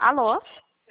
Alô?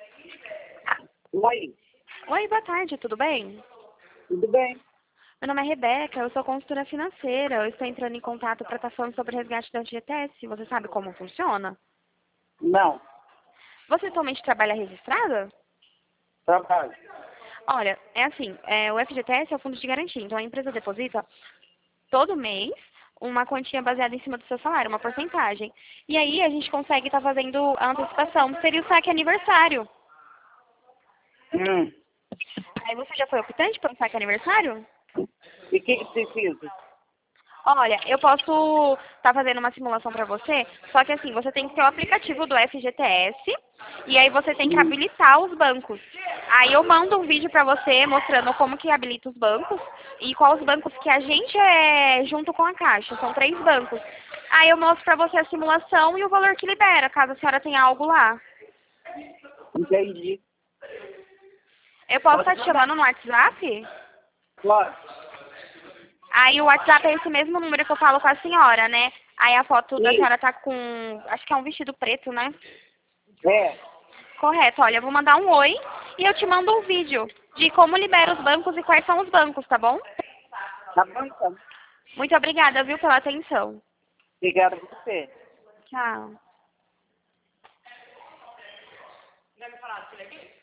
Oi, Oi, boa tarde, tudo bem? tudo bem? Meu nome é Rebeca, eu sou consultora financeira. Eu estou entrando em contato para estar falando sobre o resgate da FGTS. Você sabe como funciona? Não, Você atualmente trabalha registrada? trabalho. Olha, é assim, o FGTS é o fundo de garantia. Então a empresa deposita todo mês uma quantia baseada em cima do seu salário, uma porcentagem. E aí a gente consegue estar fazendo a antecipação. Seria o saque aniversário. Hum. Aí você já foi optante para um saque aniversário? E o que precisa? Olha, eu posso estar fazendo uma simulação para você, só que assim, você tem que ter o aplicativo do FGTS e aí você tem que Hum. habilitar os bancos. Aí eu mando um vídeo para você mostrando como que habilita os bancos e quais os bancos que a gente é junto com a Caixa. São 3 bancos. Aí eu mostro para você a simulação e o valor que libera, caso a senhora tenha algo lá. Entendi. Eu posso estar te chamando no WhatsApp? Claro. Aí o WhatsApp é esse mesmo número que eu falo com a senhora, né? Aí a foto da Sim. senhora tá com, acho que é um vestido preto, né? É, Correto. Olha, eu vou mandar um oi e eu te mando um vídeo de como libera os bancos e quais são os bancos, tá bom? tá bom então. Muito obrigada, viu, pela atenção. Obrigado a você. Tchau.